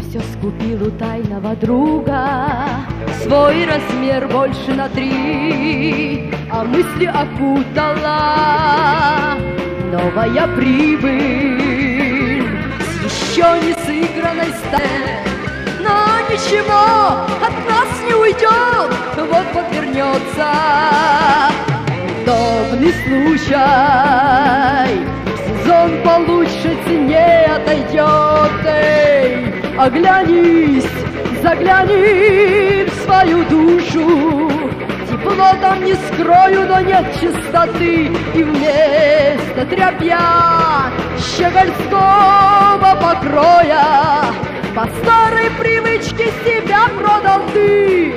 все скупил у тайного друга, свой размер больше на 3, а мысли окутала новая прибыль с еще не сыгранной сценой. Но ничего от нас не уйдет, вот вернется удобный случай. Сезон получше, цене отойдет. Эй, оглянись, загляни в свою душу. Тепло там не скрою, но нет чистоты. И вместо тряпья щегольского покроя по старой привычке себя продал ты.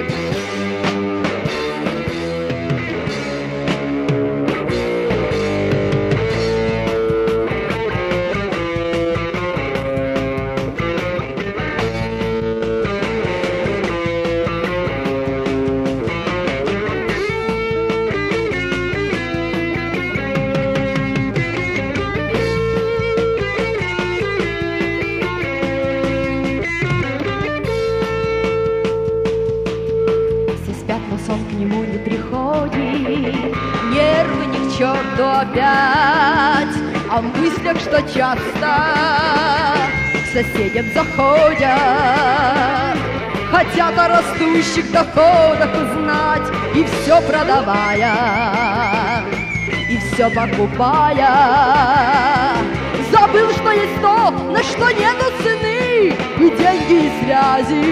Но сон к нему не приходит, нервы ни к черту опять, а в мыслях, что часто к соседям заходят, хотят о растущих доходах узнать, и все продавая, и все покупая. Забыл, что есть то, на что нету цены, и деньги, и связи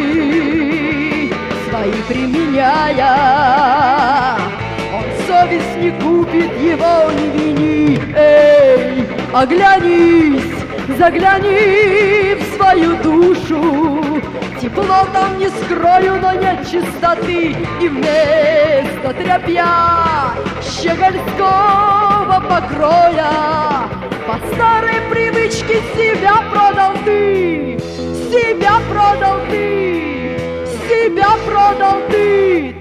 свои применяя. Он совесть не купит, его не вини. Эй, оглянись, загляни в свою душу. Тепло там не скрою, но нет чистоты. И вместо тряпья щегольского покроя по старой привычке себя продал ты. Себя продал ты. Себя продал ты.